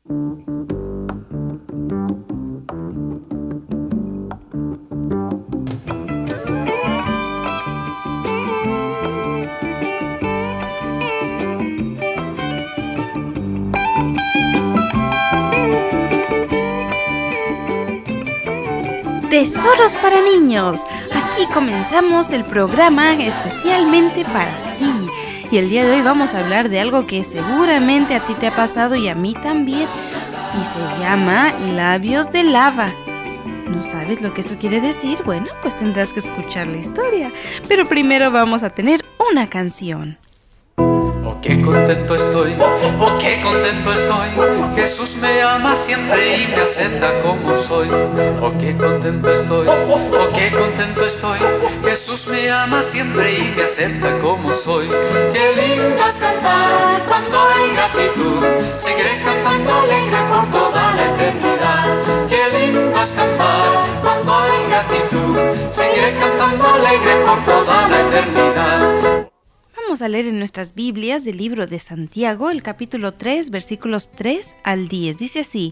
Tesoros para niños. Aquí comenzamos el programa especialmente para ti. Y el día de hoy vamos a hablar de algo que seguramente a ti te ha pasado y a mí también. Y se llama labios de lava. ¿No sabes lo que eso quiere decir? Bueno, pues tendrás que escuchar la historia. Pero primero vamos a tener una canción. Oh, qué contento estoy, oh, qué contento estoy. Jesús me ama siempre y me acepta como soy. Oh, qué contento estoy, oh, qué contento estoy. Jesús me ama siempre y me acepta como soy. Qué lindo es cantar cuando hay gratitud. Seguiré cantando alegre por toda la eternidad. Qué lindo es cantar cuando hay gratitud. Seguiré cantando alegre por toda la eternidad. Vamos a leer en nuestras Biblias del libro de Santiago, el capítulo 3, versículos 3 al 10. Dice así: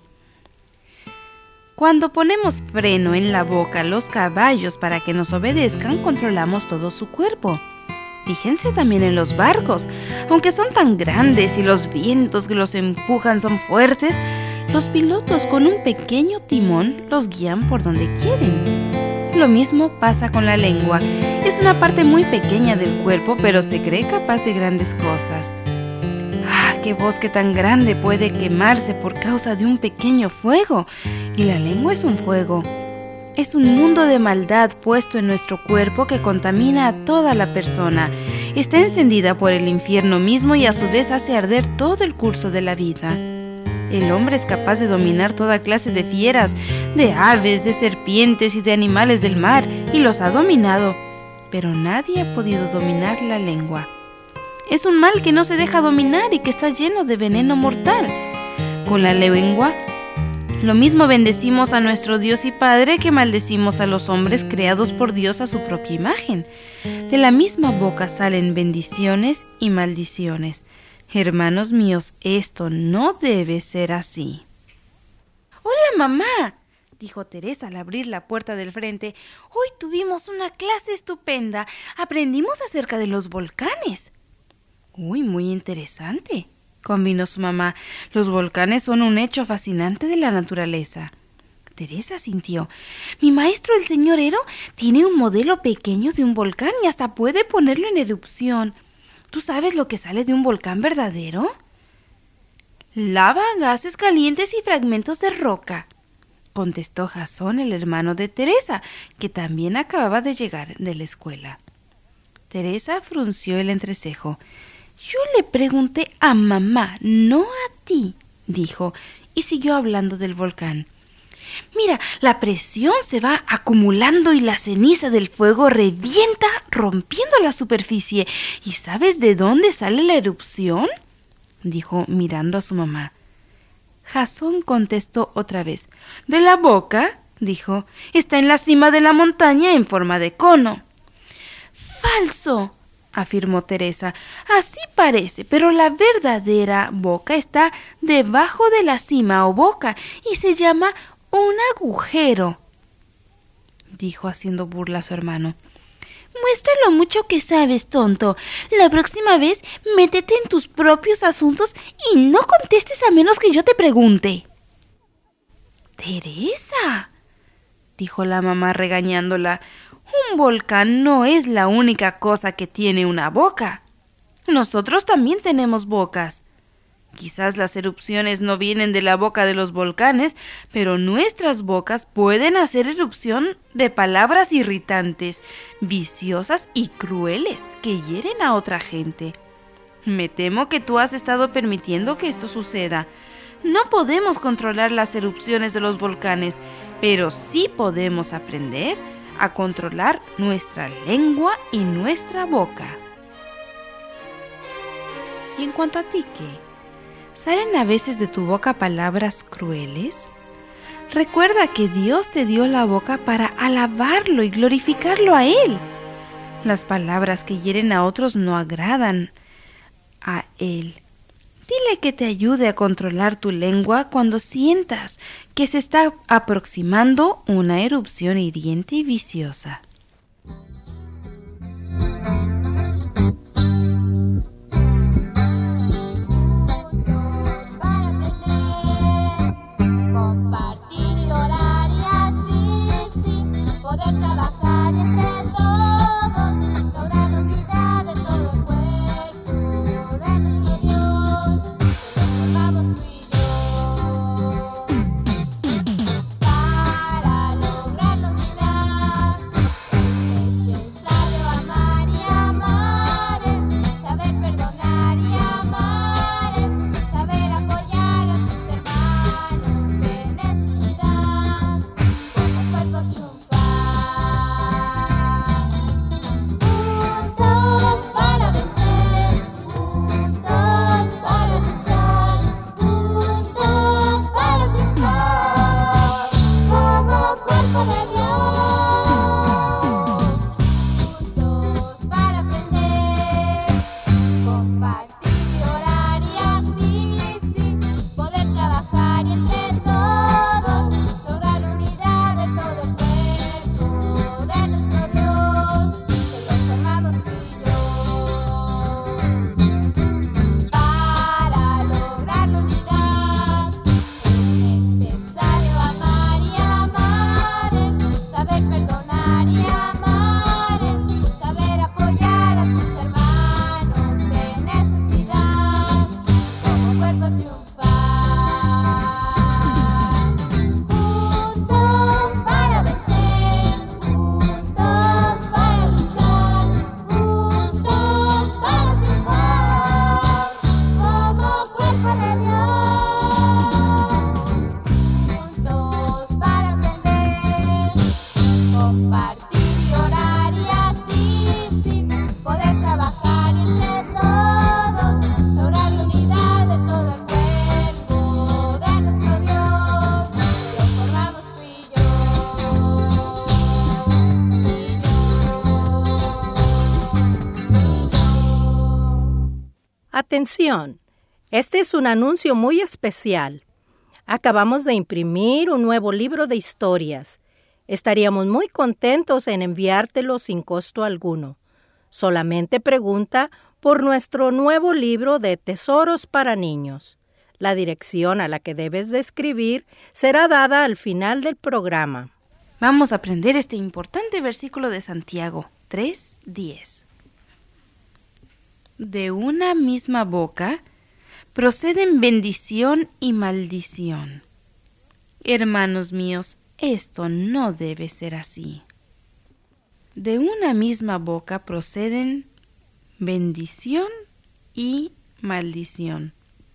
Cuando ponemos freno en la boca a los caballos para que nos obedezcan, controlamos todo su cuerpo. Fíjense también en los barcos. Aunque son tan grandes y los vientos que los empujan son fuertes, los pilotos con un pequeño timón los guían por donde quieren. Lo mismo pasa con la lengua. Es una parte muy pequeña del cuerpo, pero se cree capaz de grandes cosas. ¡Ah, qué bosque tan grande puede quemarse por causa de un pequeño fuego! Y la lengua es un fuego. Es un mundo de maldad puesto en nuestro cuerpo que contamina a toda la persona. Está encendida por el infierno mismo y a su vez hace arder todo el curso de la vida. El hombre es capaz de dominar toda clase de fieras, de aves, de serpientes y de animales del mar, y los ha dominado, pero nadie ha podido dominar la lengua. Es un mal que no se deja dominar y que está lleno de veneno mortal. Con la lengua, lo mismo bendecimos a nuestro Dios y Padre que maldecimos a los hombres creados por Dios a su propia imagen. De la misma boca salen bendiciones y maldiciones. Hermanos míos, esto no debe ser así. ¡Hola, mamá!, dijo Teresa al abrir la puerta del frente. Hoy tuvimos una clase estupenda. Aprendimos acerca de los volcanes. Uy, muy interesante, convino su mamá. Los volcanes son un hecho fascinante de la naturaleza. Teresa sintió. Mi maestro, el señor Ero, tiene un modelo pequeño de un volcán y hasta puede ponerlo en erupción. ¿Tú sabes lo que sale de un volcán verdadero? Lava, gases calientes y fragmentos de roca, contestó Jasón, el hermano de Teresa, que también acababa de llegar de la escuela. Teresa frunció el entrecejo. Yo le pregunté a mamá, no a ti, dijo, y siguió hablando del volcán. Mira, la presión se va acumulando y la ceniza del fuego revienta rompiendo la superficie. ¿Y sabes de dónde sale la erupción?, dijo mirando a su mamá. Jasón contestó otra vez. ¿De la boca?, dijo. Está en la cima de la montaña en forma de cono. Falso, afirmó Teresa. Así parece, pero la verdadera boca está debajo de la cima o boca y se llama un agujero, dijo haciendo burla a su hermano. Muestra lo mucho que sabes, tonto. La próxima vez métete en tus propios asuntos y no contestes a menos que yo te pregunte. Teresa, dijo la mamá regañándola, un volcán no es la única cosa que tiene una boca. Nosotros también tenemos bocas. Quizás las erupciones no vienen de la boca de los volcanes, pero nuestras bocas pueden hacer erupción de palabras irritantes, viciosas y crueles que hieren a otra gente. Me temo que tú has estado permitiendo que esto suceda. No podemos controlar las erupciones de los volcanes, pero sí podemos aprender a controlar nuestra lengua y nuestra boca. ¿Y en cuanto a ti qué? ¿Salen a veces de tu boca palabras crueles? Recuerda que Dios te dio la boca para alabarlo y glorificarlo a Él. Las palabras que hieren a otros no agradan a Él. Dile que te ayude a controlar tu lengua cuando sientas que se está aproximando una erupción hiriente y viciosa. Atención, este es un anuncio muy especial. Acabamos de imprimir un nuevo libro de historias. Estaríamos muy contentos en enviártelo sin costo alguno. Solamente pregunta por nuestro nuevo libro de Tesoros para Niños. La dirección a la que debes de escribir será dada al final del programa. Vamos a aprender este importante versículo de Santiago 3:10. De una misma boca proceden bendición y maldición. Hermanos míos, esto no debe ser así. De una misma boca proceden bendición y maldición.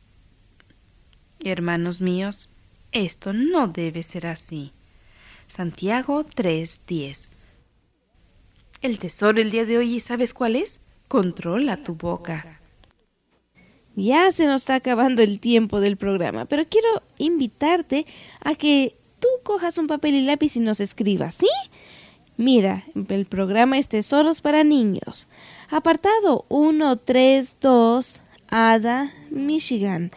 Hermanos míos, esto no debe ser así. Santiago 3:10. El tesoro el día de hoy, ¿sabes cuál es? Controla tu boca. Ya se nos está acabando el tiempo del programa, pero quiero invitarte a que tú cojas un papel y lápiz y nos escribas, ¿sí? Mira, el programa es Tesoros para Niños. Apartado 132, Ada, Michigan,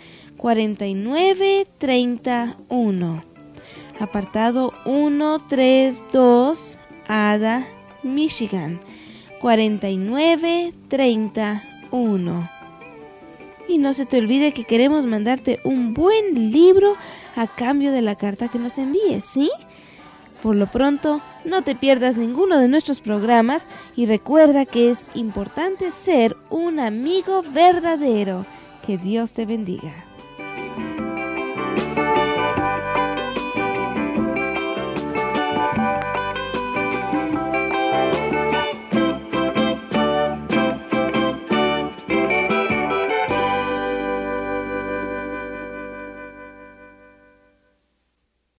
4931. Apartado 132, Ada, Michigan, 4931. Y no se te olvide que queremos mandarte un buen libro a cambio de la carta que nos envíes, ¿sí? Por lo pronto, no te pierdas ninguno de nuestros programas y recuerda que es importante ser un amigo verdadero. Que Dios te bendiga.